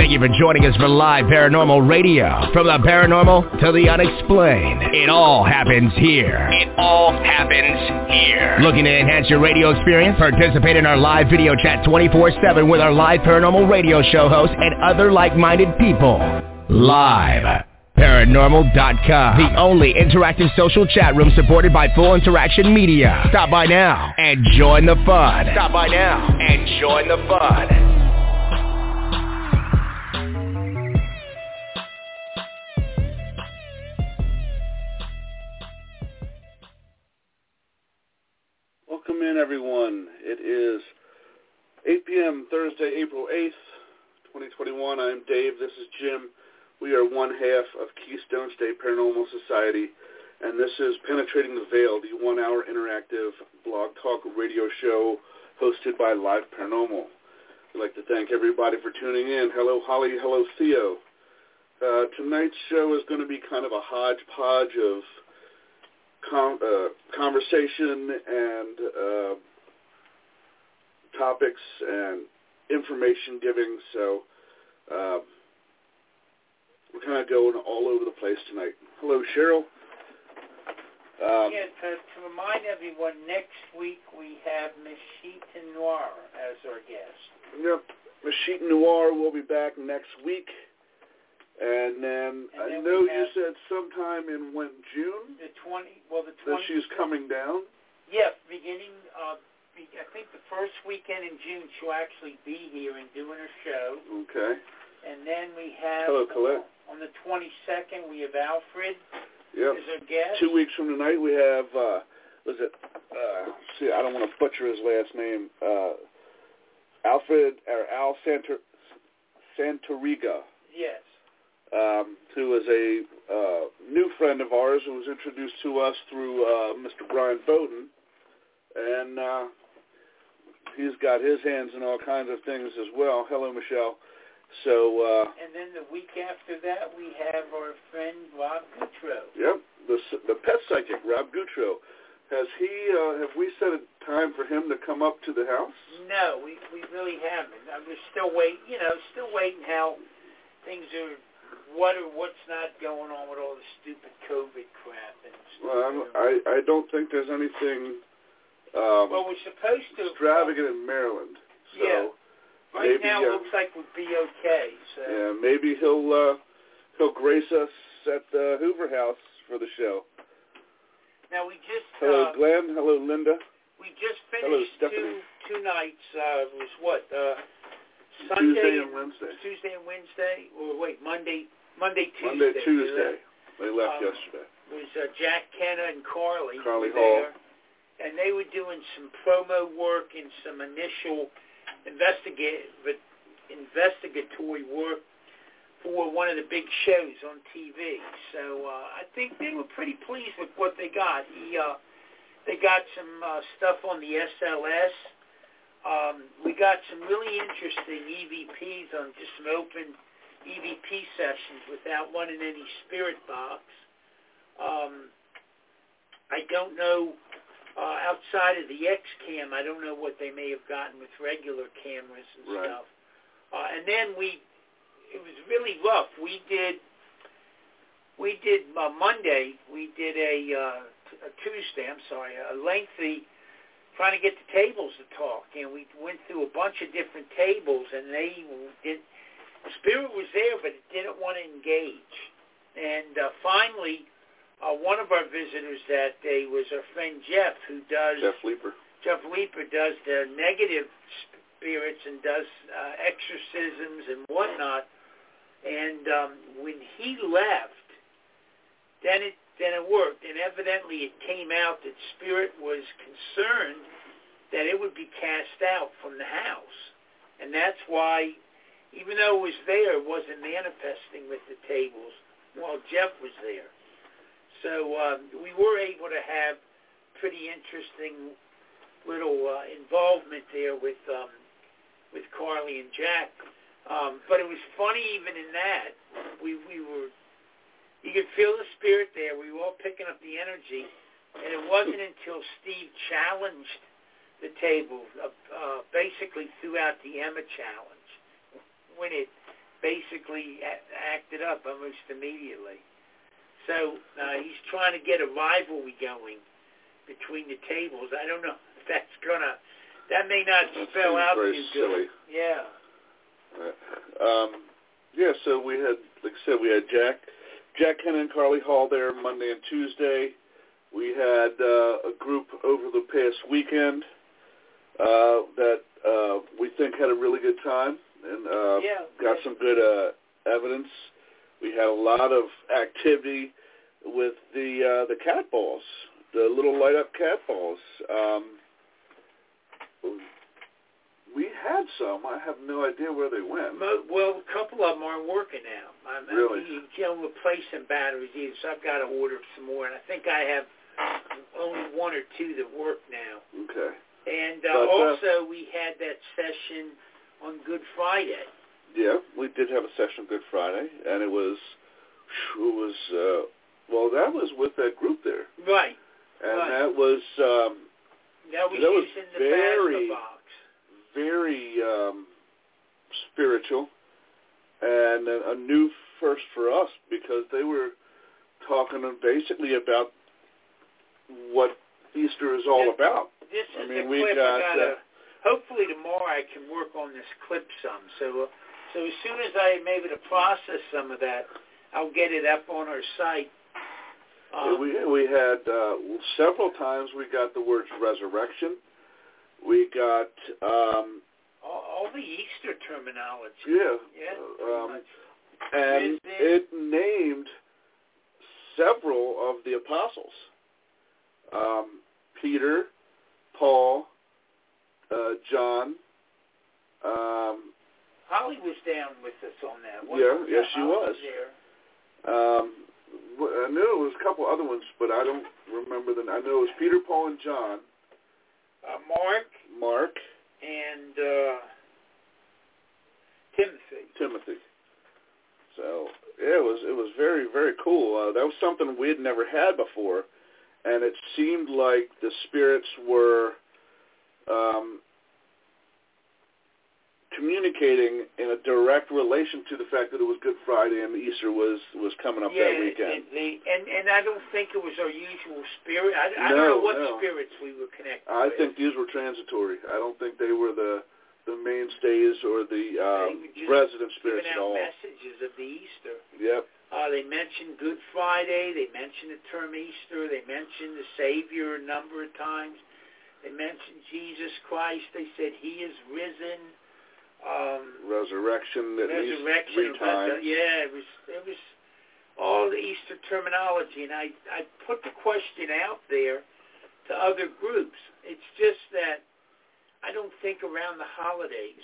Thank you for joining us for live paranormal radio. From the paranormal to the unexplained, it all happens here. It all happens here. Looking to enhance your radio experience? Participate in our live video chat 24/7 with our live paranormal radio show hosts and other like-minded people. Live. Paranormal.com, the only interactive social chat room supported by Full Interaction Media. Stop by now and join the fun. Stop by now and join the fun. Welcome in, everyone. It is 8 p.m. Thursday, April 8th, 2021. I'm Dave. This is Jim. We are one half of Keystone State Paranormal Society, and this is Penetrating the Veil, the one-hour interactive blog talk radio show hosted by Live Paranormal. I'd like to thank everybody for tuning in. Hello, Holly. Hello, Theo. Tonight's show is going to be kind of a hodgepodge of conversation and topics and information giving, so we're kind of going all over the place tonight. Hello, Cheryl. To remind everyone, next week we have Meshita Noir as our guest. Yep, Meshita Noir will be back next week. And then I know you said sometime in June? The 20th. That she's coming down? Yes, beginning, I think the first weekend in June she'll actually be here and doing her show. Okay. And then we have, hello, Colette. On the 22nd, we have Alfred as our guest. 2 weeks from tonight, we have, I don't want to butcher his last name, Alfred, or Al Santoriga. Yes. Who is a new friend of ours who was introduced to us through Mr. Brian Bowden. And he's got his hands in all kinds of things as well. Hello, Michelle. So. And then the week after that, we have our friend Rob Goutreau. Yep, the pet psychic, Rob Goutreau. Have we set a time for him to come up to the house? No, we really haven't. We're still waiting how things are. What's not going on with all the stupid COVID crap and stuff? Well, I don't think there's anything we're supposed to extravagant in Maryland. So yeah. Right maybe, now it looks like we'll be okay. So. Yeah, maybe he'll grace us at the Hoover House for the show. Now we just hello, Glenn. Hello, Linda. We just finished hello, two nights. It was what Sunday Tuesday and Wednesday. Tuesday and Wednesday, or wait, Monday, Tuesday. Monday, Tuesday. They left yesterday. It was Jack Kenna and Carly Hall. there, and they were doing some promo work and some initial investigatory work for one of the big shows on TV. So I think they were pretty pleased with what they got. They got some stuff on the SLS. We got some really interesting EVPs on just some open EVP sessions without running any spirit box. I don't know, outside of the X-Cam, I don't know what they may have gotten with regular cameras and stuff. And then it was really rough. We did Monday, we did a lengthy trying to get the tables to talk, and we went through a bunch of different tables, and Spirit was there, but it didn't want to engage. And finally, one of our visitors that day was our friend Jeff, who does... Jeff Leeper. Jeff Leeper does the negative spirits and does exorcisms and whatnot. And when he left, then it worked. And evidently it came out that Spirit was concerned that it would be cast out from the house. And that's why, even though it was there, it wasn't manifesting with the tables while Jeff was there. So we were able to have pretty interesting little involvement there with Carly and Jack. But it was funny even in that. You could feel the spirit there. We were all picking up the energy. And it wasn't until Steve challenged the table, basically throughout the Emma challenge, when it basically acted up almost immediately. So he's trying to get a rivalry going between the tables. I don't know if that's gonna. That may not spell out too good. Silly. Yeah. Yeah. So we had, like I said, we had Jack Hennon and Carly Hall there Monday and Tuesday. We had a group over the past weekend that we think had a really good time and got some good evidence. We had a lot of activity with the cat balls, the little light-up cat balls. We had some. I have no idea where they went. Well, a couple of them aren't working now. Really? You can't replace some batteries either, so I've got to order some more. And I think I have only one or two that work now. Okay. And also we had that session on Good Friday. Yeah, we did have a session Good Friday, and it was that was with that group there. Right. And right. that was using the very, Basma box. Very spiritual, and a new first for us because they were talking basically about what Easter is all about. This is the clip. Hopefully tomorrow I can work on this clip some. So as soon as I am able to process some of that, I'll get it up on our site. We had several times we got the words resurrection. We got all the Easter terminology. Yeah. And it named several of the apostles. Peter, Paul, John. Holly was down with us on that. Yes, she was. There. I knew it was a couple other ones, but I don't remember them. I know it was Peter, Paul, and John. Mark. And Timothy. So yeah, it was very, very cool. That was something we had never had before, and it seemed like the spirits were communicating in a direct relation to the fact that it was Good Friday and Easter was coming up that weekend. And I don't think it was our usual spirit. I don't know what spirits we were connected with. I think these were transitory. I don't think they were the mainstays or the resident spirits at all. Messages of the Easter. Yep. They mentioned Good Friday. They mentioned the term Easter. They mentioned the Savior a number of times. They mentioned Jesus Christ. They said He is risen. Resurrection at least 3 times. It was all the Easter terminology, and I put the question out there to other groups. It's just that I don't think around the holidays,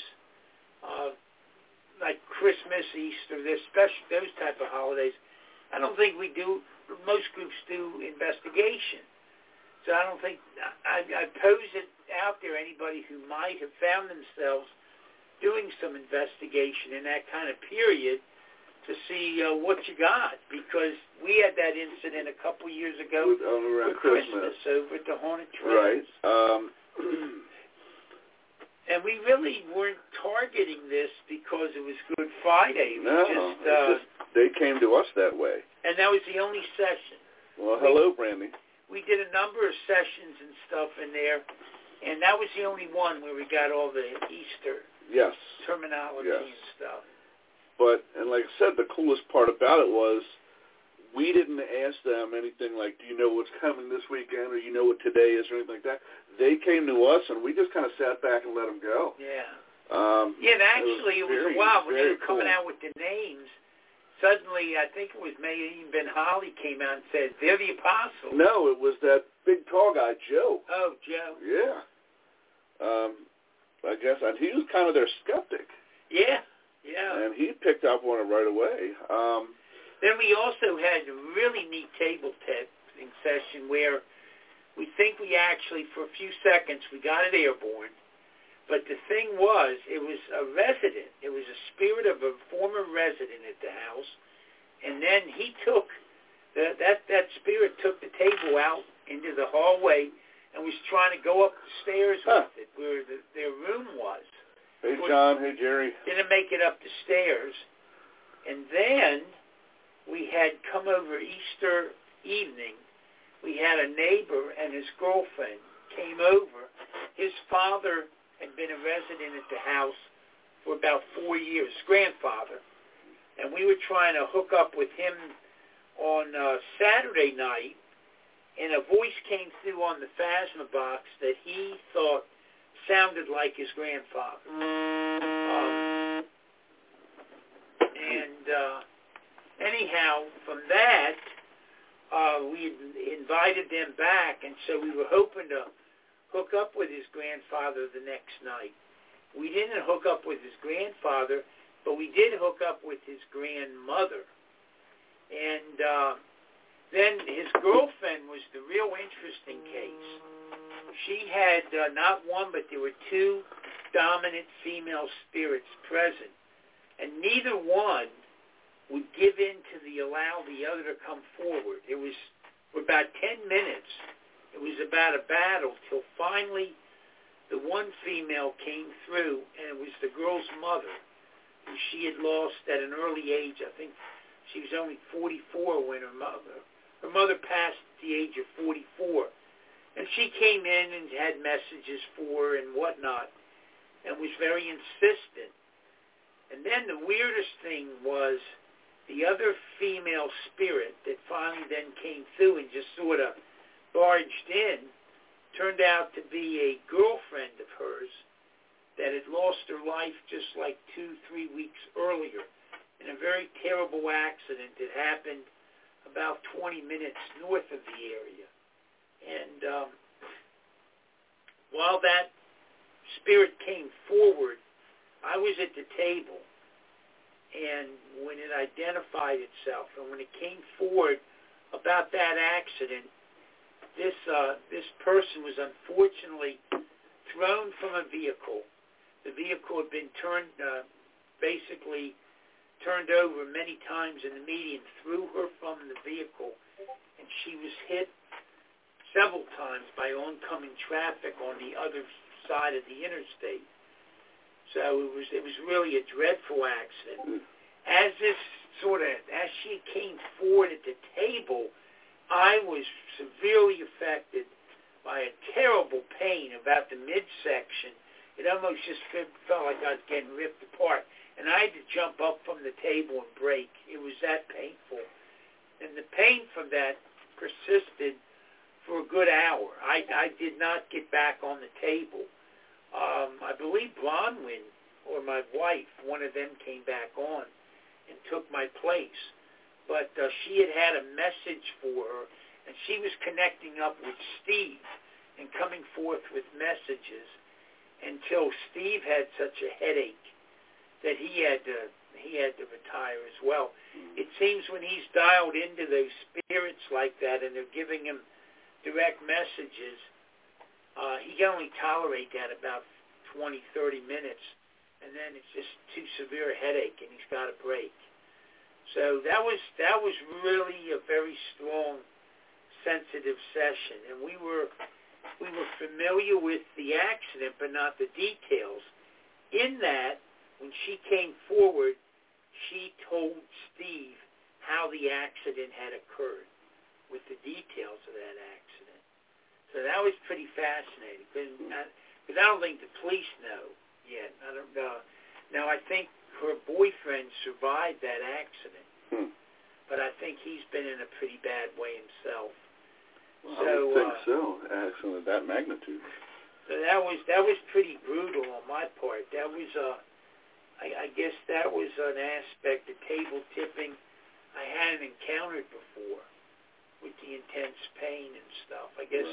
like Christmas, Easter, especially those type of holidays, I don't think we do. Most groups do investigation, so I don't think I pose it out there. Anybody who might have found themselves doing some investigation in that kind of period to see what you got, because we had that incident a couple years ago around Christmas over at the Haunted Right. Trails. And we really weren't targeting this because it was Good Friday. It was they came to us that way. And that was the only session. Well, hello, Brandy. We did a number of sessions and stuff in there, and that was the only one where we got all the Easter terminology and stuff. But, and like I said, the coolest part about it was we didn't ask them anything like, do you know what's coming this weekend, or you know what today is, or anything like that. They came to us, and we just kind of sat back and let them go. Yeah. And actually, it was a while when they were coming out with the names. Suddenly, I think it was maybe even Holly came out and said, they're the apostles. No, it was that big tall guy, Joe. Oh, Joe. Yeah. I guess, and he was kind of their skeptic. Yeah. And he picked up on it right away. Then we also had a really neat table testing session where we think we actually, for a few seconds, we got it airborne. But the thing was, it was a resident. It was a spirit of a former resident at the house. And then he took, that spirit took the table out into the hallway and was trying to go up the stairs with it, where their room was. Hey, John. Hey, Jerry. Didn't make it up the stairs. And then we had come over Easter evening. We had a neighbor and his girlfriend came over. His father had been a resident at the house for about 4 years, grandfather. And we were trying to hook up with him on Saturday night, and a voice came through on the Phasma box that he thought sounded like his grandfather. Anyhow, from that, we invited them back, and so we were hoping to hook up with his grandfather the next night. We didn't hook up with his grandfather, but we did hook up with his grandmother. And then his girlfriend was the real interesting case. She had not one, but there were two dominant female spirits present. And neither one would give in to allow the other to come forward. It was for about 10 minutes. It was about a battle till finally the one female came through, and it was the girl's mother, who she had lost at an early age. I think she was only 44 when her mother passed at the age of 44. And she came in and had messages for her and whatnot, and was very insistent. And then the weirdest thing was the other female spirit that finally then came through and just sort of barged in turned out to be a girlfriend of hers that had lost her life just like 2-3 weeks earlier in a very terrible accident that happened about 20 minutes north of the area. And while that spirit came forward, I was at the table, and when it identified itself, and when it came forward about that accident, this person was unfortunately thrown from a vehicle. The vehicle had been basically turned over many times in the median, threw her from the vehicle, and she was hit several times by oncoming traffic on the other side of the interstate. So it was really a dreadful accident. As she came forward at the table, I was severely affected by a terrible pain about the midsection. It almost just felt like I was getting ripped apart. And I had to jump up from the table and break. It was that painful. And the pain from that persisted for a good hour. I did not get back on the table. I believe Bronwyn or my wife, one of them came back on and took my place. But she had a message for her, and she was connecting up with Steve and coming forth with messages until Steve had such a headache that he had to retire as well. It seems when he's dialed into those spirits like that and they're giving him direct messages, he can only tolerate that about 20, 30 minutes, and then it's just too severe a headache and he's got to break. So that was really a very strong, sensitive session, and we were familiar with the accident, but not the details. In that, when she came forward, she told Steve how the accident had occurred, with the details of that accident. So that was pretty fascinating, because I don't think the police know yet. I don't know. Now, I think her boyfriend survived that accident, but I think he's been in a pretty bad way himself. Well, I would think so. Accident of that magnitude. So that was pretty brutal on my part. That was I guess that was an aspect of table tipping I hadn't encountered before, with the intense pain and stuff. I guess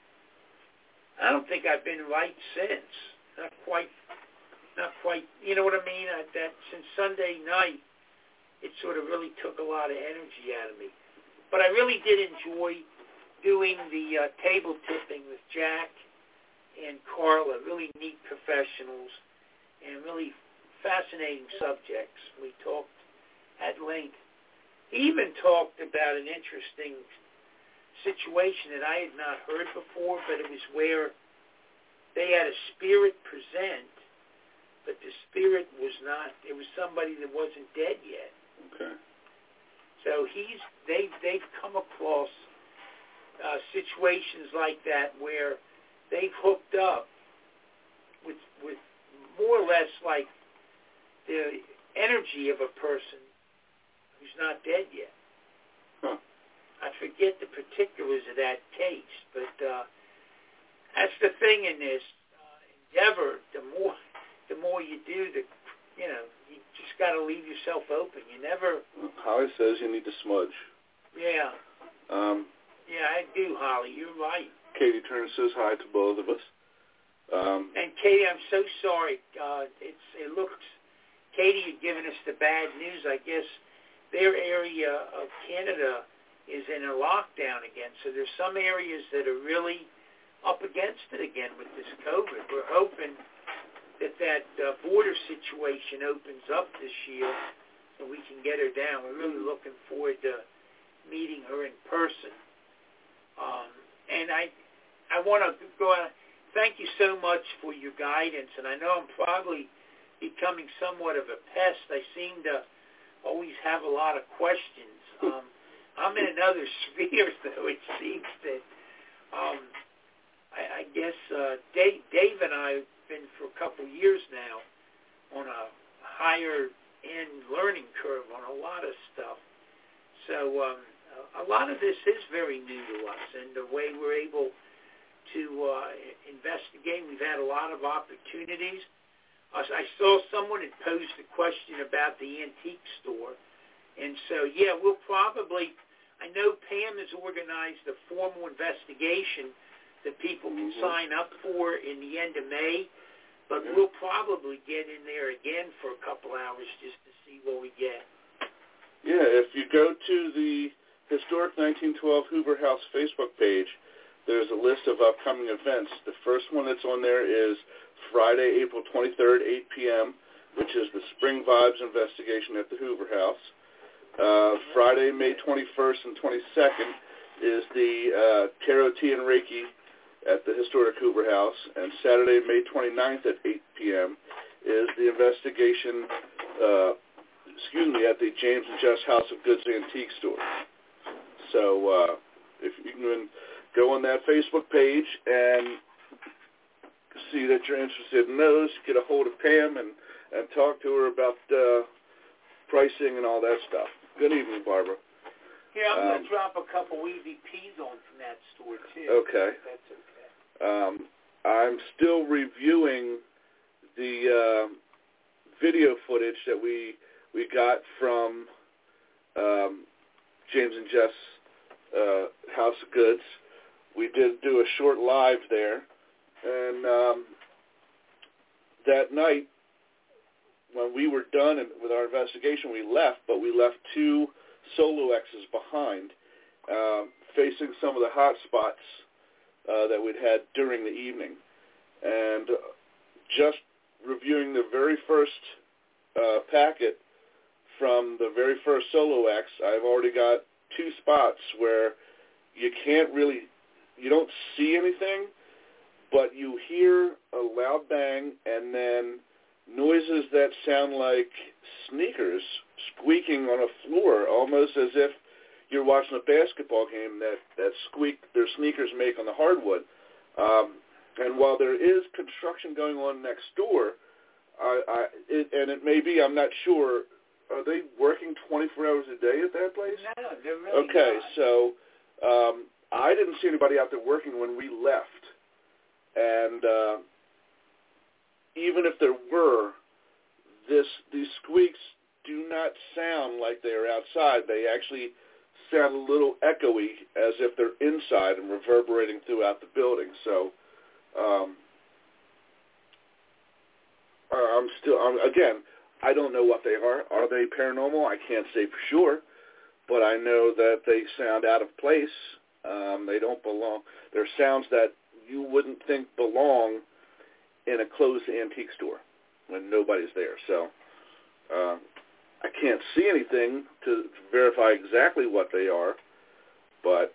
I don't think I've been right since. Not quite. You know what I mean? That since Sunday night, it sort of really took a lot of energy out of me. But I really did enjoy doing the table tipping with Jack and Carla, really neat professionals and really fascinating subjects. We talked at length. He even talked about an interesting situation that I had not heard before, but it was where they had a spirit present, but the spirit was not, it was somebody that wasn't dead yet. Okay. So they've come across situations like that where they've hooked up with more or less like the energy of a person who's not dead yet. Huh. I forget the particulars of that case, but that's the thing in this endeavor. The more you do, you just got to leave yourself open. You never. Holly says you need to smudge. Yeah. Yeah, I do, Holly. You're right. Katie Turner says hi to both of us. And Katie, I'm so sorry. It looks. Katie had given us the bad news. I guess their area of Canada is in a lockdown again. So there's some areas that are really up against it again with this COVID. We're hoping that border situation opens up this year so we can get her down. We're really looking forward to meeting her in person. And I want to go out. Thank you so much for your guidance. And I know I'm probably becoming somewhat of a pest. I seem to always have a lot of questions. I'm in another sphere, though. It seems that I guess Dave and I have been for a couple years now on a higher end learning curve on a lot of stuff. So a lot of this is very new to us, and the way we're able to investigate, we've had a lot of opportunities. I saw someone had posed a question about the antique store, and so, yeah, we'll probably, I know Pam has organized a formal investigation that people can sign up for in the end of May, but we'll probably get in there again for a couple hours just to see what we get. Yeah, if you go to the Historic 1912 Hoover House Facebook page, there's a list of upcoming events. The first one that's on there is Friday, April 23rd, 8 p.m., which is the Spring Vibes investigation at the Hoover House. Friday, May 21st and 22nd is the Tarot Tea and Reiki at the Historic Hoover House. And Saturday, May 29th at 8 p.m. is the investigation, at the James and Jess House of Goods Antique Store. So if you can go on that Facebook page and see that you're interested in those, get a hold of Pam and talk to her about pricing and all that stuff. Good evening, Barbara. Yeah, I'm going to drop a couple EVPs on from that store, too. Okay. That's okay. I'm still reviewing the video footage that we got from James and Jess House of Goods. We did do a short live there, and that night when we were done with our investigation, we left, but we left two Solo X's behind, facing some of the hot spots that we'd had during the evening. And just reviewing the very first packet from the very first Solo X, I've already got two spots where you don't see anything, but you hear a loud bang and then noises that sound like sneakers squeaking on a floor, almost as if you're watching a basketball game, that squeak their sneakers make on the hardwood. And while there is construction going on next door, it may be, I'm not sure, are they working 24 hours a day at that place? No, they're really okay, not. So I didn't see anybody out there working when we left. And even if there were, these squeaks do not sound like they are outside. They actually sound a little echoey, as if they're inside and reverberating throughout the building. So again, I don't know what they are. Are they paranormal? I can't say for sure, but I know that they sound out of place. They don't belong. They're sounds that you wouldn't think belong in a closed antique store when nobody's there. So I can't see anything to verify exactly what they are, but,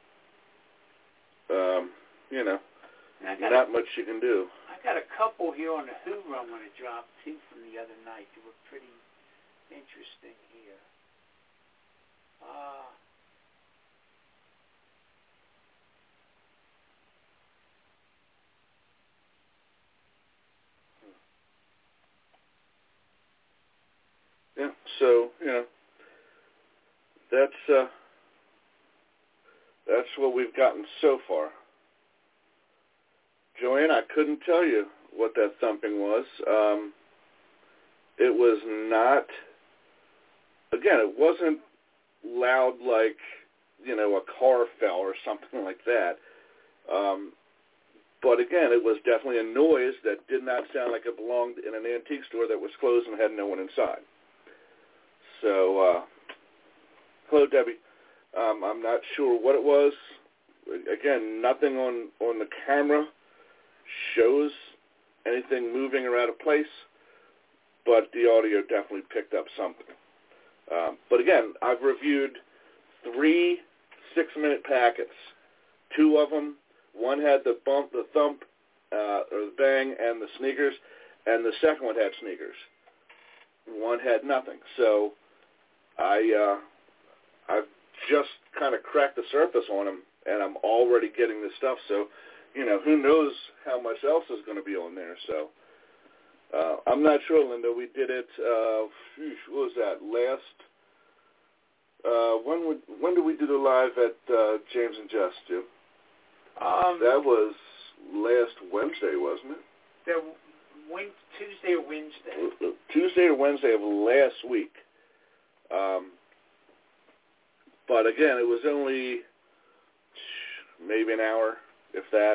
not much you can do. I got a couple here on the Hoover I'm going to drop, too, from the other night. They were pretty interesting here. Yeah, so, that's what we've gotten so far. Joanne, I couldn't tell you what that thumping was. It was not, again, it wasn't loud like, a car fell or something like that. But again, it was definitely a noise that did not sound like it belonged in an antique store that was closed and had no one inside. So, hello, Debbie. I'm not sure what it was. Again, nothing on the camera shows anything moving or out of place, but the audio definitely picked up something. But again, I've reviewed 3 6-minute packets. 2 of them, one had the bump, the thump, or the bang, and the sneakers, and the second one had sneakers. One had nothing. So I've just kind of cracked the surface on them, and I'm already getting this stuff. So, who knows how much else is going to be on there. So I'm not sure, Linda. We did it, what was that, when did we do the live at James and Jess, Jim? That was last Wednesday, wasn't it? Tuesday or Wednesday. Tuesday or Wednesday of last week. But again, it was only maybe an hour, if that.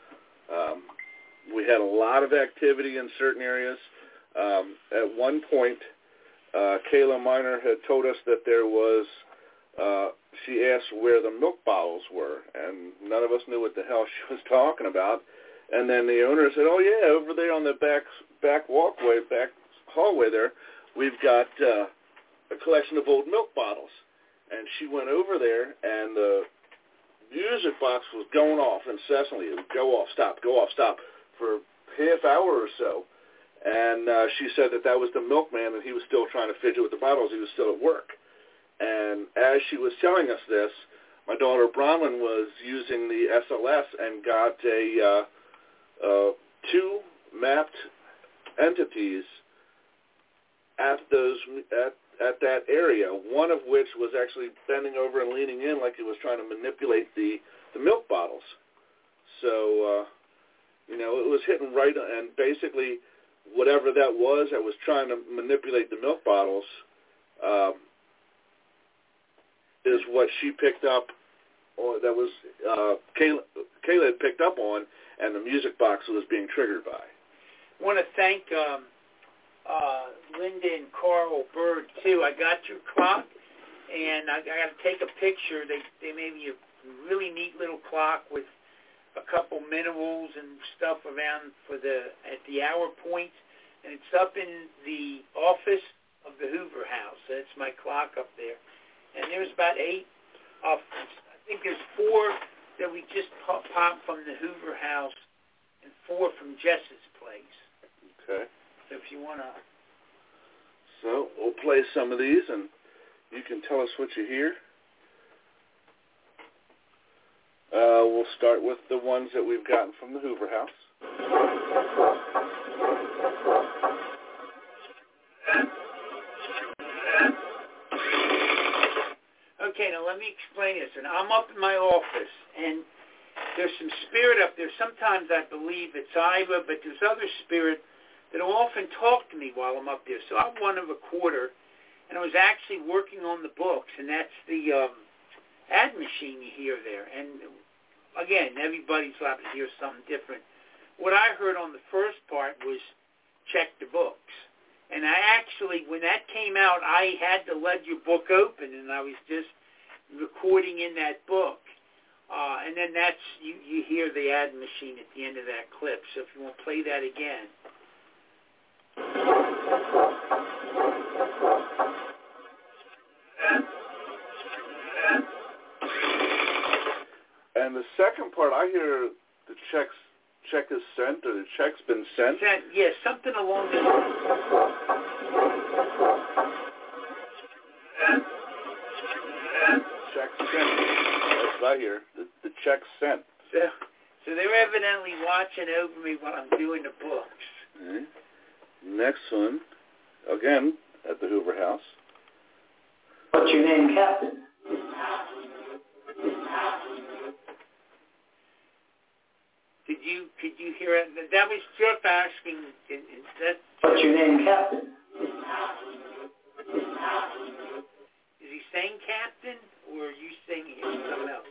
We had a lot of activity in certain areas. At one point, Kayla Miner had told us that there was, she asked where the milk bottles were, and none of us knew what the hell she was talking about. And then the owner said, oh, yeah, over there on the back walkway, back hallway there, we've got a collection of old milk bottles. And she went over there, and the music box was going off incessantly. It would go off, stop, for half hour or so. And she said that was the milkman, and he was still trying to fidget with the bottles. He was still at work. And as she was telling us this, my daughter Bronwyn was using the SLS and got 2 mapped entities at that area, one of which was actually bending over and leaning in like he was trying to manipulate the milk bottles. So, it was hitting right, and basically whatever that was trying to manipulate the milk bottles is what she picked up, or that was Kayla had picked up on, and the music box was being triggered by. I want to thank Linda and Carl Bird, too. I got your clock, and I got to take a picture. They made me a really neat little clock with a couple minerals and stuff around at the hour points, and it's up in the office of the Hoover House. That's my clock up there. And there's about 8 I think there's 4 that we just popped from the Hoover House and 4 from Jess's place. Okay. So if you want to... So we'll play some of these, and you can tell us what you hear. We'll start with the ones that we've gotten from the Hoover House. Okay, now let me explain this. And I'm up in my office, and there's some spirit up there. Sometimes I believe it's Ira, but there's other spirit that will often talk to me while I'm up there. So I want to recorder, and I was actually working on the books, and that's the ad machine you hear there. And again, everybody's liable to hear something different. What I heard on the first part was check the books. And I actually, when that came out, I had the ledger book open, and I was just recording in that book. And then you hear the ad machine at the end of that clip. So if you want to play that again. And the second part, I hear the check is sent, or the check's been sent. Yeah, something along those lines. That's what I hear. The check's sent. So they're evidently watching over me while I'm doing the books. Okay. Next one, again, at the Hoover House. What's your name, Captain? Could you hear it? That was just asking. What's your name, Captain? Is he saying Captain, or are you saying something else?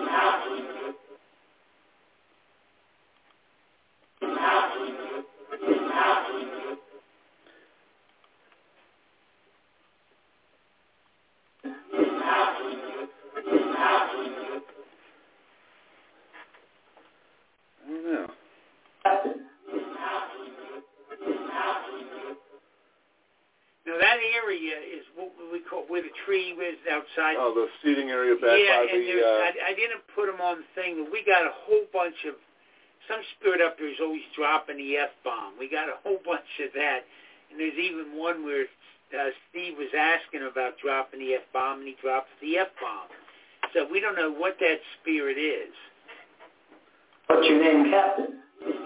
I don't know. Now that area is what we call where the tree was outside. Oh, the seating area back by the... I didn't put them on the thing, but we got a whole bunch of... Some spirit up there is always dropping the F-bomb. We got a whole bunch of that. And there's even one where Steve was asking about dropping the F-bomb, and he drops the F-bomb. So we don't know what that spirit is. What's your name, Captain?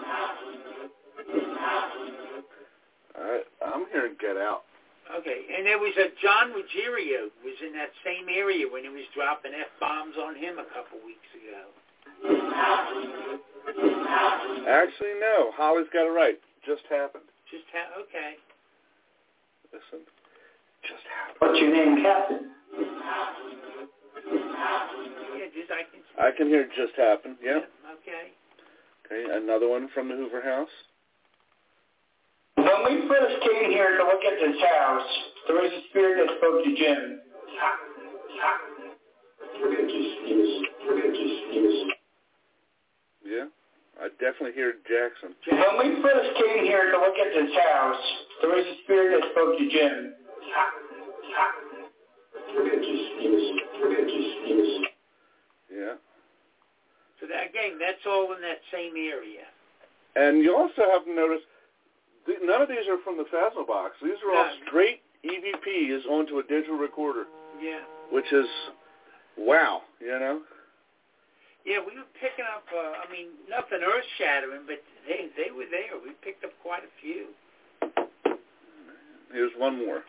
I'm hearing Get Out. Okay, and there was a John Ruggiero was in that same area when he was dropping F-bombs on him a couple weeks ago. Actually, no. Holly's got it right. Just happened. Okay. Listen. Just happened. What's your name, Captain? Yeah, I can hear it just happened. Yeah. Okay. Okay, another one from the Hoover House. When we first came here to look at this house, there was a spirit that spoke to Jim. Yeah, I definitely hear Jackson. When we first came here to look at this house, there was a spirit that spoke to Jim. Yeah. So that, again, that's all in that same area. And you also have to notice, none of these are from the Phasma box. These are all straight EVPs onto a digital recorder. Yeah. Which is, wow, you know? Yeah, we were picking up, nothing earth-shattering, but they were there. We picked up quite a few. Here's one more.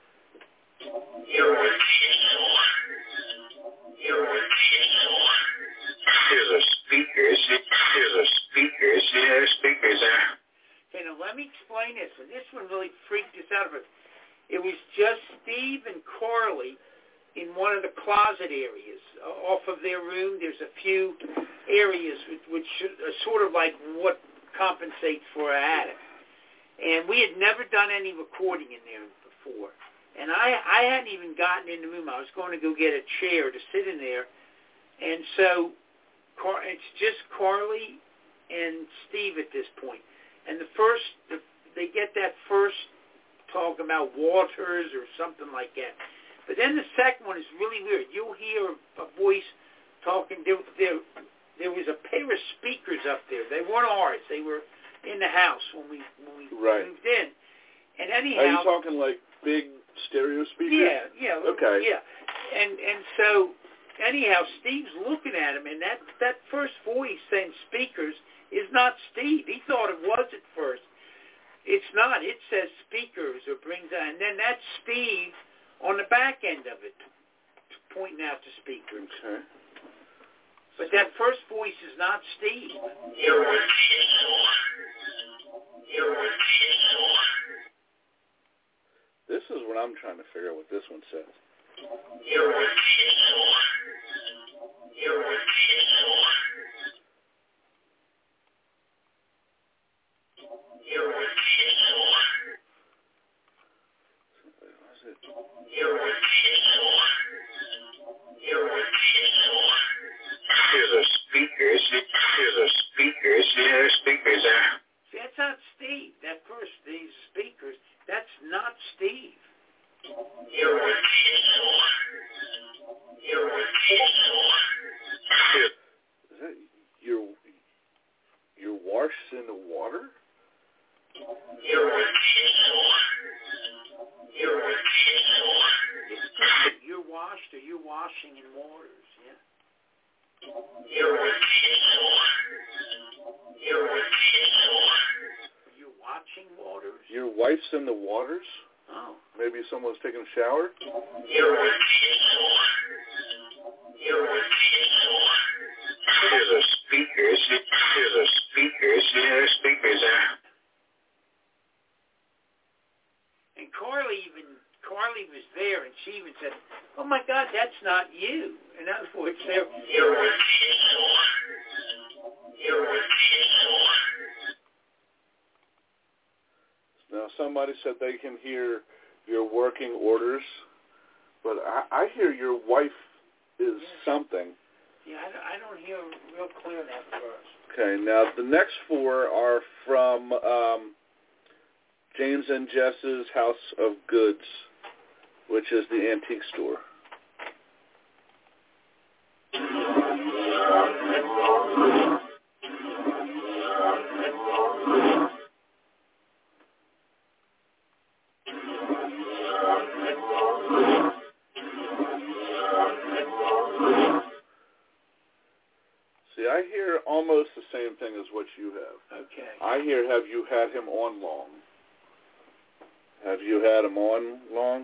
Here's our speakers. Yeah, there's speakers there. Okay, now let me explain this one. This one really freaked us out. It was just Steve and Carly in one of the closet areas. Off of their room, there's a few areas which are sort of like what compensates for an attic. And we had never done any recording in there before. And I hadn't even gotten in the room. I was going to go get a chair to sit in there. And so it's just Carly and Steve at this point. And they get that first talk about waters or something like that. But then the second one is really weird. You'll hear a voice talking. There was a pair of speakers up there. They weren't ours. They were in the house when we moved in. And anyhow, are you talking like big stereo speakers? Yeah. Okay. Yeah. And so anyhow, Steve's looking at him, and that first voice saying speakers is not Steve. He thought it was at first. It's not. It says speakers or brings out, and then that's Steve on the back end of it, pointing out the speakers. Okay. But that first voice is not Steve. This is what I'm trying to figure out what this one says. Here's our speakers. Yeah, there's speakers there. See, that's not Steve. That first, these speakers, that's not Steve. Is that your washed in the water? You're washed or you're washing in waters. You're watching waters? Your wife's in the waters? Oh. Maybe someone's taking a shower? Here's the speakers. Here's the speakers. Yeah, there's speakers there. And Carly was there, and she even said, "Oh my God, that's not you." In other words, there. Now, somebody said they can hear your working orders, but I hear your wife is something. Yeah, I don't hear real clear that first. Okay, now the next four are from James and Jess's House of Goods, which is the antique store. See, I hear almost the same thing as what you have. Okay. I hear, have you had him on long? Have you had him on long?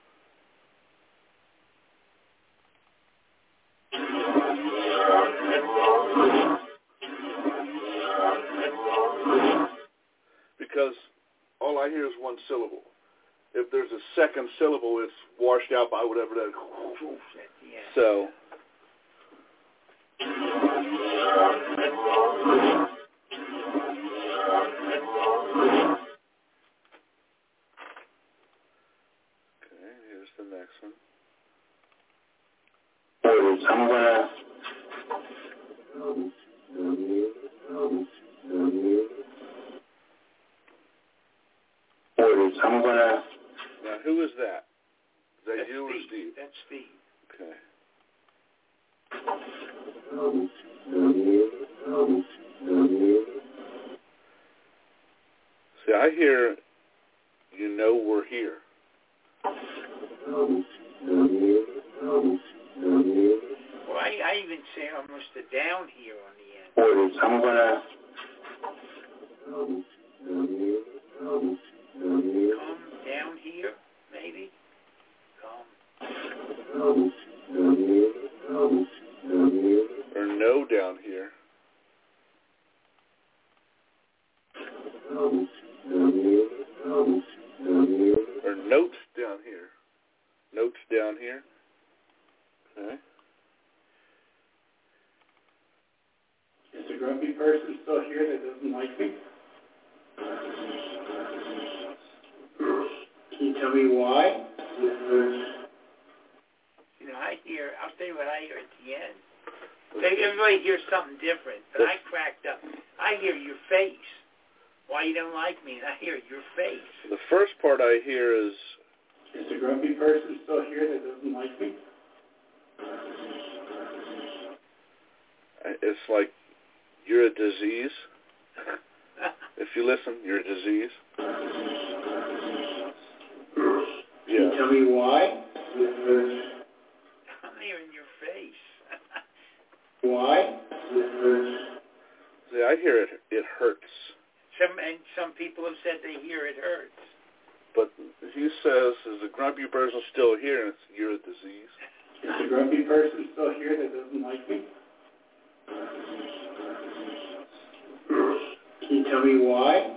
Because all I hear is one syllable. If there's a second syllable, it's washed out by whatever that. Yeah. So. Okay, here's the next one. I'm gonna. I'm gonna. Now, who is that? Is that That's you or Steve. Steve? That's Steve. Okay. See, I hear, you know we're here. Well, I even say almost a down here on the end. I'm gonna. Come down here, maybe. Come. Or no down here. Or notes down here. Notes down here. Okay. Is the grumpy person still here that doesn't like me? Can you tell me why? You know, I'll tell you what I hear at the end. Everybody hears something different, but I cracked up. I hear your face. Why you don't like me? And I hear your face. The first part I hear is the grumpy person still here that doesn't like me? it's like you're a disease. If you listen, you're a disease. Can you tell me why? I'm hearing your face. Why? See, I hear it. It hurts. Some people have said they hear it hurts. But he says, is the grumpy person still here? And it's, you're a disease. Is the grumpy person still here that doesn't like me? Can you tell me why?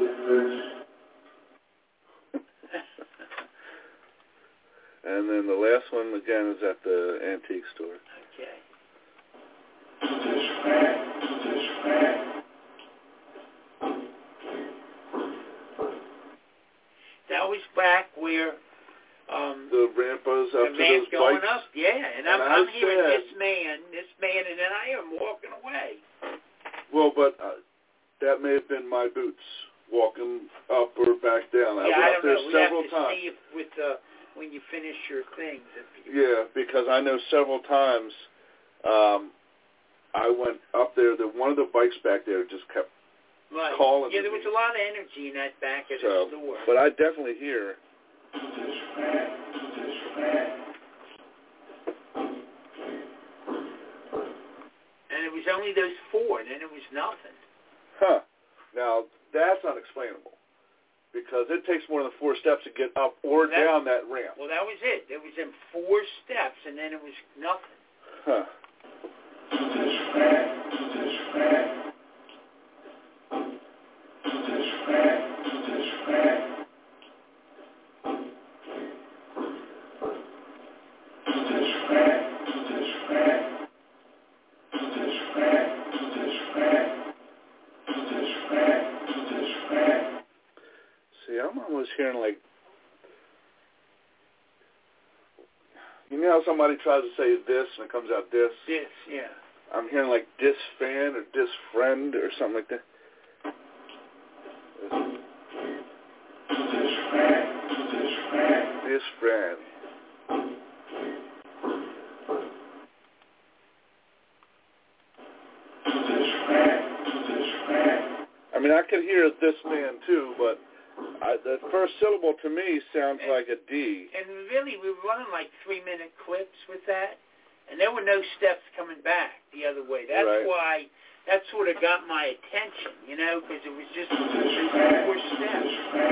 And then the last one, again, is at the antique store. Okay. That was back where the ramp was up the to man's those going bikes. up, yeah, and I'm I hearing said, this man, and then I hear him walking away. Well, but that may have been my boots walking up or back down. Yeah, I I went up don't there know. We several have to times. see if with when you finish your things. Yeah, because I know several times I went up there. One of the bikes back there just kept calling. Yeah, there was a lot of energy in that back of the store. But I definitely hear. And was only those 4, and then it was nothing. Huh. Now, that's unexplainable because it takes more than 4 steps to get up or down that ramp. Well, that was it. There was them 4 steps, and then it was nothing. Huh. See, I'm almost hearing like, you know how somebody tries to say this and it comes out this? This, yeah. I'm hearing like dis fan or dis friend or something like that. Dis friend. I mean, I could hear this man too, but the first syllable to me sounds like a D. And really, we were running like 3-minute clips with that, and there were no steps coming back the other way. That's right. why that sort of got my attention, you know, because it was just 4 steps.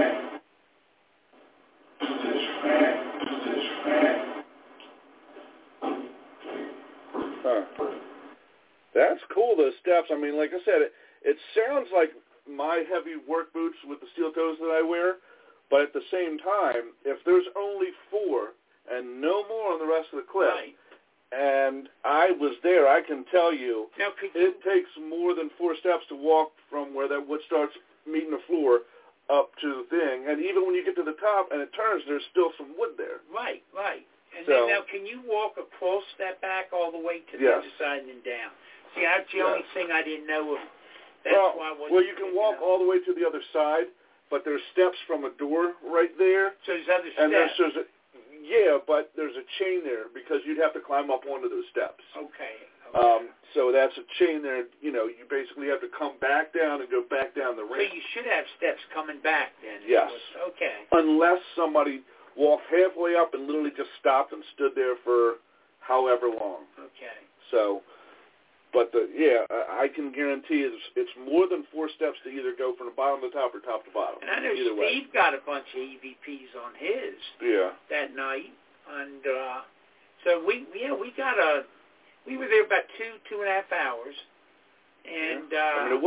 Huh. That's cool, those steps. I mean, like I said, it sounds like my heavy work boots with the steel toes that I wear, but at the same time, if there's only 4 and no more on the rest of the clip, Right. and I was there, I can tell you, Now, it takes more than 4 steps to walk from where that wood starts meeting the floor up to the thing, and even when you get to the top and it turns, there's still some wood there. Right. And So, then now, can you walk across that back all the way to the Yes. other side and then down? See, that's the only thing I didn't know. That's why I wasn't well, you can picking walk up. all the way to the other side, but there's steps from a door right there. So there's other And steps. but there's a chain there because you'd have to climb up onto those steps. Okay. So that's a chain there. You know, you basically have to come back down and go back down the So ramp. you should have steps coming back then. Yes. Okay. Unless somebody walked halfway up and literally just stopped and stood there for however long. Okay. So, but I can guarantee it's more than 4 steps to either go from the bottom to top or top to bottom. And I know either Steve way. got a bunch of EVPs on his that night, and so we were there about 2.5 hours, and I mean,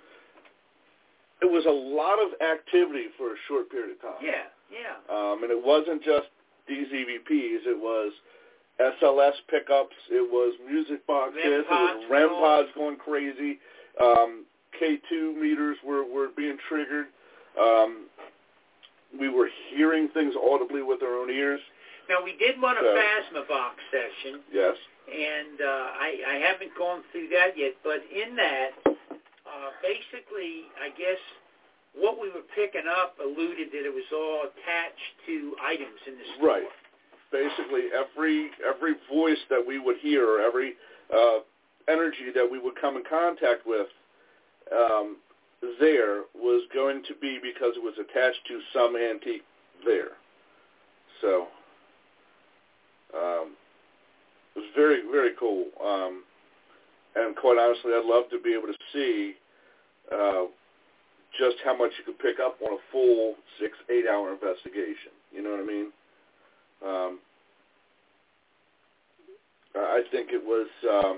it was a lot of activity for a short period of time. Yeah. And it wasn't just these EVPs. It was SLS pickups. It was music boxes. It was REM pods going crazy. K2 meters were being triggered. We were hearing things audibly with our own ears. Now, we did run a Phasma box session. Yes. And I haven't gone through that yet, but in that, basically, I guess what we were picking up alluded that it was all attached to items in the store. Right. Basically, every voice that we would hear, or every energy that we would come in contact with, there was going to be because it was attached to some antique there. So, it was very, very cool. And quite honestly, I'd love to be able to see just how much you could pick up on a full 6-8 hour investigation. You know what I mean? I think it was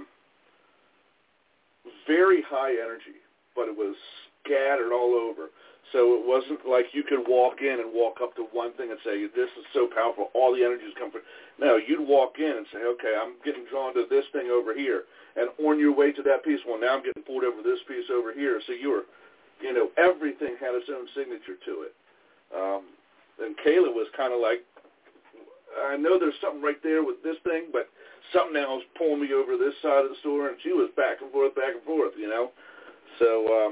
very high energy, but it was scattered all over. So it wasn't like you could walk in and walk up to one thing and say, this is so powerful, all the energy is coming from. No, you'd walk in and say, okay, I'm getting drawn to this thing over here. And on your way to that piece, well, now I'm getting pulled over this piece over here. So everything had its own signature to it. And Kayla was kind of like, I know there's something right there with this thing, but something now is pulling me over this side of the store, and she was back and forth, So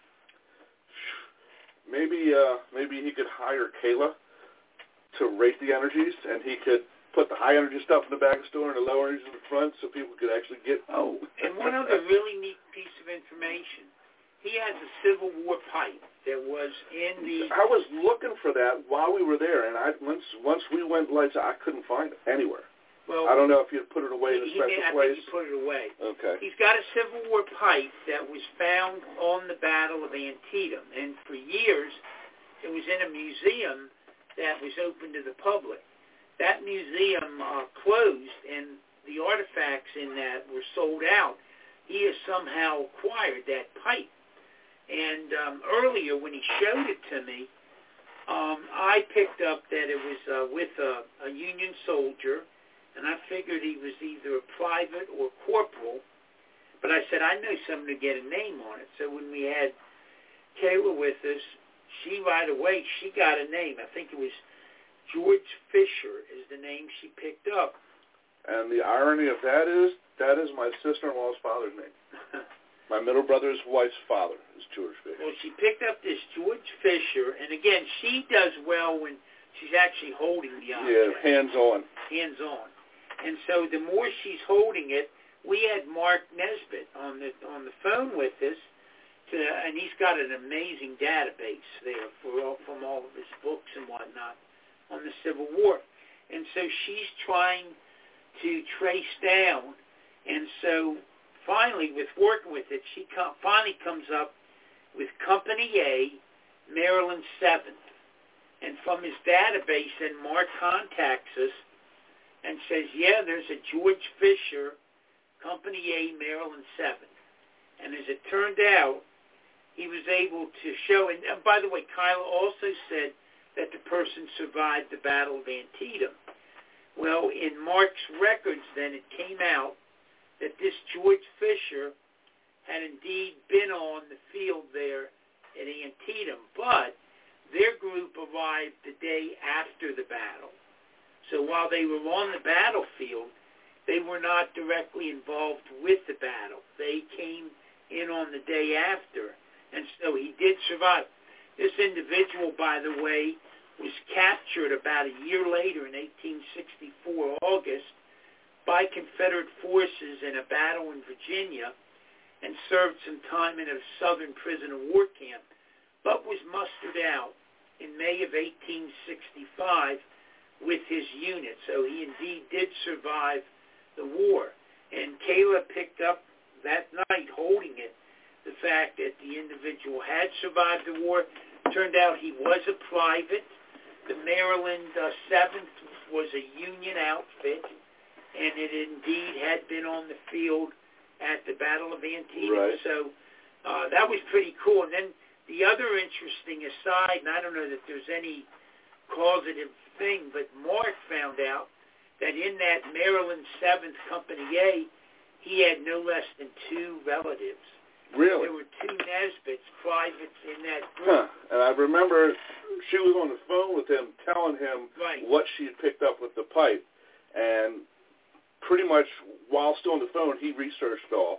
maybe he could hire Kayla to rate the energies, and he could put the high energy stuff in the back of the store and the low energy in the front, so people could actually get. Oh, and one other really neat piece of information: he has a Civil War pipe that was in the. I was looking for that while we were there, and once we went lights out, I couldn't find it anywhere. Well, I don't know if you put it away in a special place. I think he put it away. Okay. He's got a Civil War pipe that was found on the Battle of Antietam, and for years it was in a museum that was open to the public. That museum closed, and the artifacts in that were sold out. He has somehow acquired that pipe. And earlier when he showed it to me, I picked up that it was with a Union soldier, and I figured he was either a private or corporal. But I said, I know someone to get a name on it. So when we had Kayla with us, she right away, she got a name. I think it was George Fisher is the name she picked up. And the irony of that is my sister-in-law's father's name. My middle brother's wife's father is George Fisher. Well, she picked up this George Fisher, and again, she does well when she's actually holding the object. Yeah, hands-on. Hands-on. And so the more she's holding it, we had Mark Nesbitt on the phone with us, and he's got an amazing database there from all of his books and whatnot on the Civil War. And so she's trying to trace down, and so finally, with working with it, she finally comes up with Company A, Maryland 7th. And from his database, then Mark contacts us and says, yeah, there's a George Fisher, Company A, Maryland 7th. And as it turned out, he was able to show, and by the way, Kyla also said that the person survived the Battle of Antietam. Well, in Mark's records then, it came out that this George Fisher had indeed been on the field there at Antietam, but their group arrived the day after the battle. So while they were on the battlefield, they were not directly involved with the battle. They came in on the day after, and so he did survive. This individual, by the way, was captured about a year later in 1864, August, by Confederate forces in a battle in Virginia, and served some time in a southern prison of war camp, but was mustered out in May of 1865 with his unit. So he indeed did survive the war. And Kayla picked up that night holding it, the fact that the individual had survived the war. Turned out he was a private. The Maryland 7th was a Union outfit, and it indeed had been on the field at the Battle of Antietam. Right. So that was pretty cool. And then the other interesting aside, and I don't know that there's any causative thing, but Mark found out that in that Maryland 7th Company A, he had no less than 2 relatives. Really? There were 2 Nesbitts, privates in that group. And I remember she was on the phone with him telling him what she had picked up with the pipe. And pretty much while still on the phone, he researched all.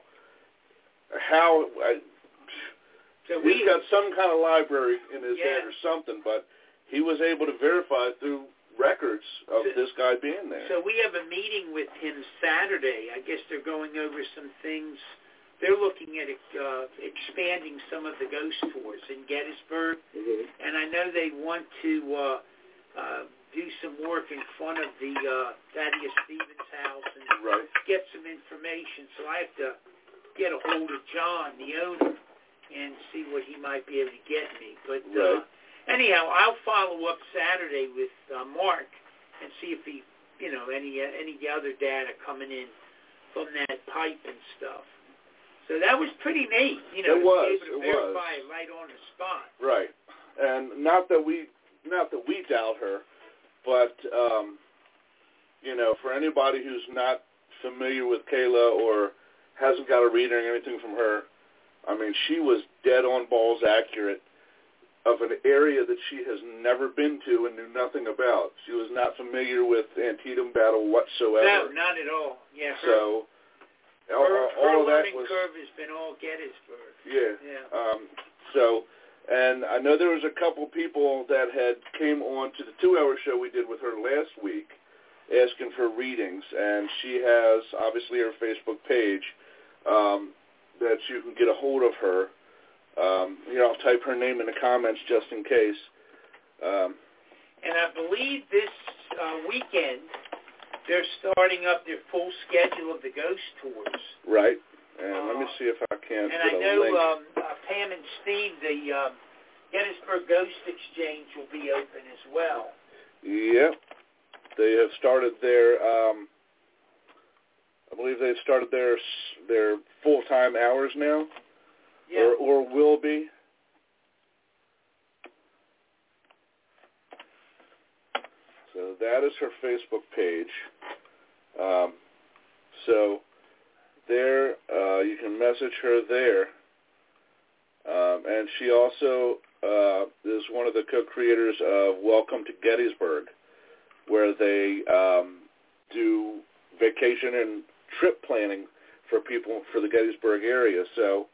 He's got some kind of library in his head or something, but he was able to verify through records of this guy being there. So we have a meeting with him Saturday. I guess they're going over some things. They're looking at expanding some of the ghost tours in Gettysburg, and I know they want to do some work in front of the Thaddeus Stevens house and get some information. So I have to get a hold of John, the owner, and see what he might be able to get me. But anyhow, I'll follow up Saturday with Mark and see if he, any other data coming in from that pipe and stuff. So that was pretty neat, it was. Able to verify it right on the spot. Right, and not that we doubt her, but for anybody who's not familiar with Kayla or hasn't got a reading or anything from her, I mean, she was dead on balls accurate of an area that she has never been to and knew nothing about. She was not familiar with Antietam battle whatsoever. No, not at all. Yeah. So her all of that learning was, curve has been all Gettysburg. Yeah. And I know there was a couple people that had came on to the 2-hour show we did with her last week asking for readings, and she has obviously her Facebook page that you can get a hold of her. I'll type her name in the comments just in case. And I believe this weekend they're starting up their full schedule of the ghost tours. Right. And let me see if I can't and get I a know link. Pam and Steve, the Gettysburg Ghost Exchange will be open as well. Yep. They have started their, I believe they've started their full-time hours now, Yeah. or will be. So that is her Facebook page. So there, you can message her there. And she also is one of the co-creators of Welcome to Gettysburg, where they do vacation and trip planning for people for the Gettysburg area. So,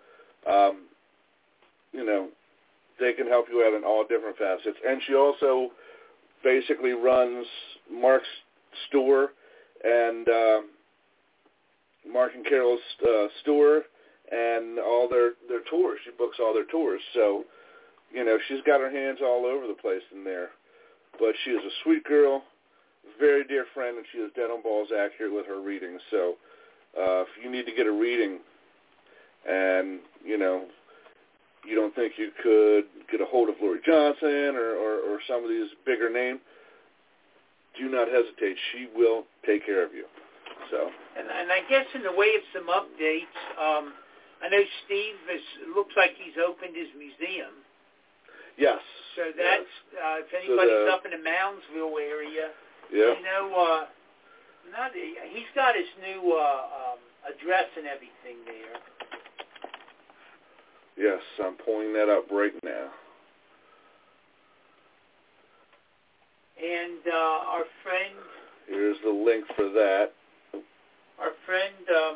they can help you out in all different facets. And she also basically runs Mark's store and Mark and Carol's store and all their tours. She books all their tours. So, she's got her hands all over the place in there. But she is a sweet girl, very dear friend, and she is dead on balls accurate with her readings. So if you need to get a reading and, you don't think you could get a hold of Lori Johnson or some of these bigger names, do not hesitate. She will take care of you. So. And I guess in the way of some updates, I know Steve looks like he's opened his museum. Yes. So that's, if anybody's up in the Moundsville area, yeah. He's got his new address and everything there. Yes, I'm pulling that up right now. And our friend... Here's the link for that. Our friend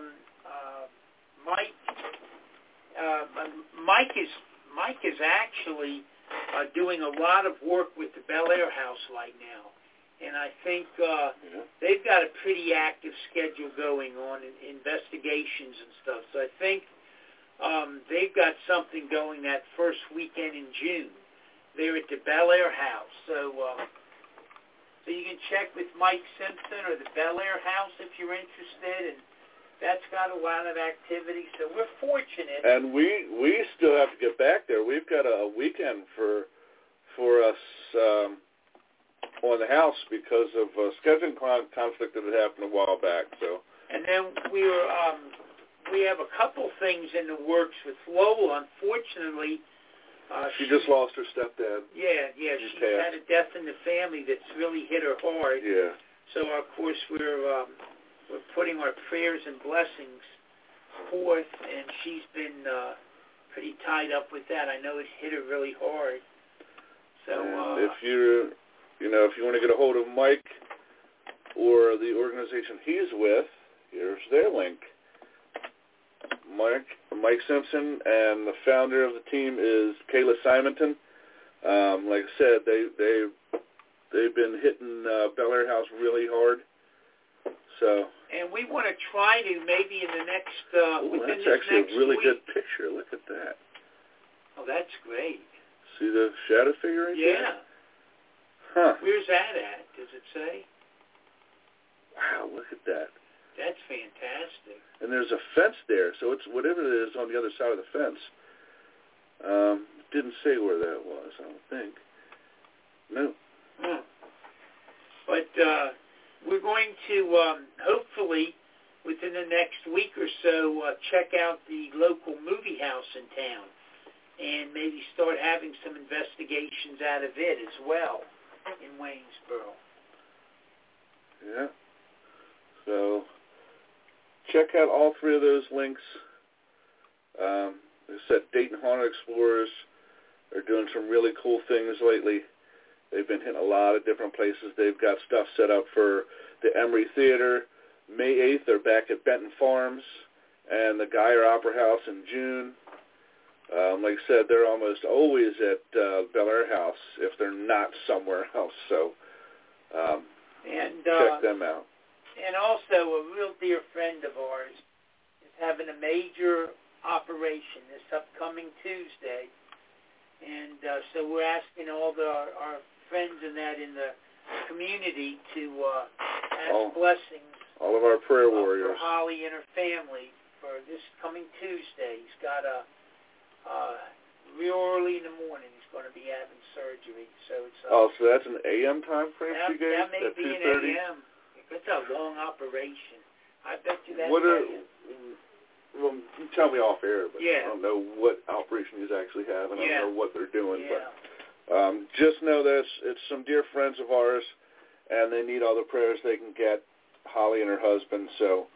Mike is actually doing a lot of work with the Bel Air House right now. And I think they've got a pretty active schedule going on in investigations and stuff. So I think they've got something going that first weekend in June. They're at the Bel Air House. So you can check with Mike Simpson or the Bel Air House if you're interested. And that's got a lot of activity. So we're fortunate. And we still have to get back there. We've got a weekend for us on the house because of a scheduling conflict that had happened a while back. So. And then we have a couple things in the works with Lowell. Unfortunately, she just lost her stepdad. Yeah, she's had a death in the family that's really hit her hard. Yeah. So of course we're putting our prayers and blessings forth, and she's been pretty tied up with that. I know it hit her really hard. So if you want to get a hold of Mike or the organization he's with, here's their link. Mike Simpson, and the founder of the team is Kayla Simonton. Like I said, they've been hitting Bel Air House really hard. So. And we want to try to maybe in the next that's actually a really good picture. Look at that. Oh, that's great. See the shadow figure right there? Yeah. Huh. Where's that at? Does it say? Wow, look at that. That's fantastic. And there's a fence there, so it's whatever it is on the other side of the fence. Didn't say where that was, I don't think. No. Hmm. But we're going to hopefully within the next week or so check out the local movie house in town and maybe start having some investigations out of it as well in Waynesboro. Yeah. So check out all three of those links. They said Dayton Haunted Explorers are doing some really cool things lately. They've been hitting a lot of different places. They've got stuff set up for the Emory Theater. May 8th, they're back at Benton Farms and the Geyer Opera House in June. Like I said, they're almost always at Bel Air House if they're not somewhere else. So check them out. And also, a real dear friend of ours is having a major operation this upcoming Tuesday. And so we're asking all our friends in the community to ask blessings. All of our prayer warriors. For Holly and her family for this coming Tuesday. He's got real early in the morning. He's going to be having surgery. So it's so that's an AM time frame you gave? That may at be 2:30? an AM. It's a long operation. I bet you that's well, you tell me off air, but yeah. I don't know what operation he's actually having. I don't know what they're doing. Yeah. But just know that it's some dear friends of ours, and they need all the prayers they can get, Holly and her husband. So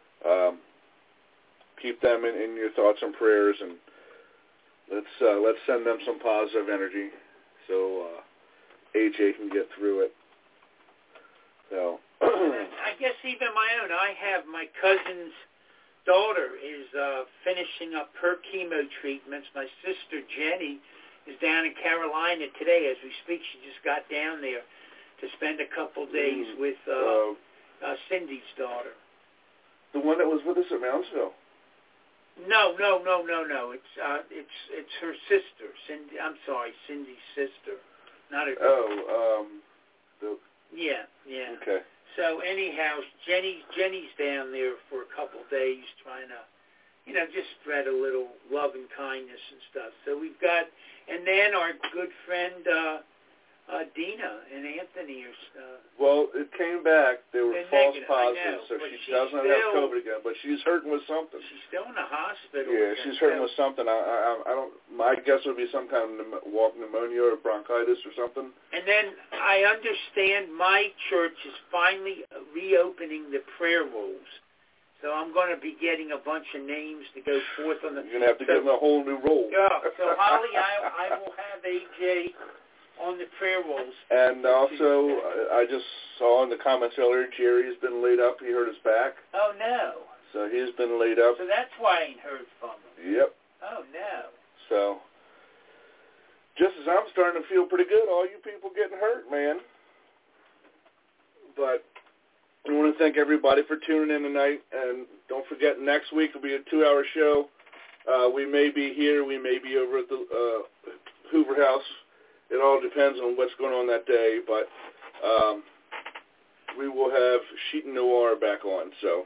keep them in your thoughts and prayers, and let's send them some positive energy so AJ can get through it. So I guess even my own. I have my cousin's daughter is finishing up her chemo treatments. My sister Jenny is down in Carolina today as we speak. She just got down there to spend a couple days with Cindy's daughter. The one that was with us at Moundsville. No. It's her sister. Cindy. I'm sorry, Cindy's sister. Not her. Yeah. Okay. So anyhow, Jenny's down there for a couple days trying to, just spread a little love and kindness and stuff. So we've got, and then our good friend Dina and Anthony are. Well, it came back. They were false positives, so she doesn't have COVID again. But she's hurting with something. She's still in the hospital. Yeah, she's hurting with something. I don't. My guess would be some kind of pneumonia or bronchitis or something. And then I understand my church is finally reopening the prayer rolls. So I'm going to be getting a bunch of names to go forth on the. You're going to have to give them a whole new roll. Yeah. So Holly, I will have AJ on the prayer rolls. And also, I just saw in the comments earlier, Jerry's been laid up. He hurt his back. Oh, no. So he's been laid up. So that's why I ain't heard from him. Yep. Oh, no. So, just as I'm starting to feel pretty good, all you people getting hurt, man. But I want to thank everybody for tuning in tonight. And don't forget, next week will be a 2-hour show. We may be here. We may be over at the Hoover House. It all depends on what's going on that day, but we will have Sheet and Noir back on. So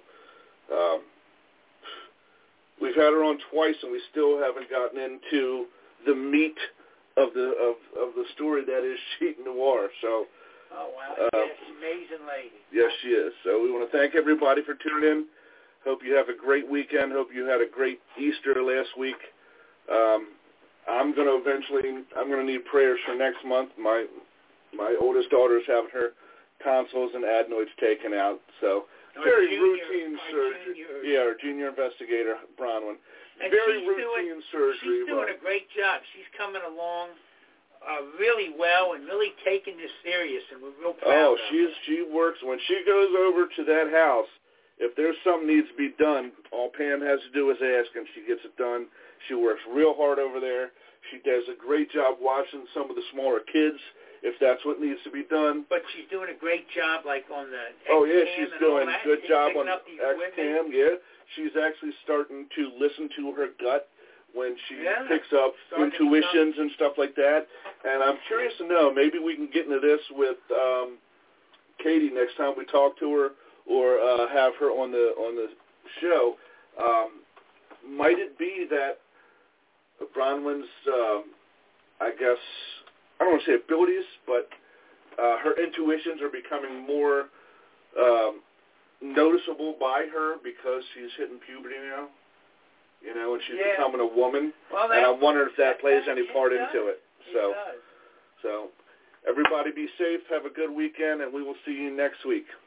we've had her on twice, and we still haven't gotten into the meat of the story that is Sheet and Noir. So, oh wow, she's an amazing lady. Yes, she is. So we want to thank everybody for tuning in. Hope you have a great weekend. Hope you had a great Easter last week. I'm going to need prayers for next month. My oldest daughter is having her tonsils and adenoids taken out, so very routine surgery. Yeah, our junior investigator, Bronwyn. And very routine surgery. She's doing a great job. She's coming along really well and really taking this serious, and we're real proud of her. She works. When she goes over to that house, if there's something needs to be done, all Pam has to do is ask, and she gets it done. She works real hard over there. She does a great job watching some of the smaller kids, if that's what needs to be done. But she's doing a great job, like on the X-Cam. Oh, yeah, she's doing a good job on X-Cam, yeah. She's actually starting to listen to her gut when she picks up intuitions and stuff like that. And I'm curious to know, maybe we can get into this with Katie next time we talk to her or have her on the show. Might it be that Bronwyn's, I guess, I don't want to say abilities, but her intuitions are becoming more noticeable by her because she's hitting puberty now, and she's becoming a woman. Well, and I wonder if that plays any part into it. So everybody be safe, have a good weekend, and we will see you next week.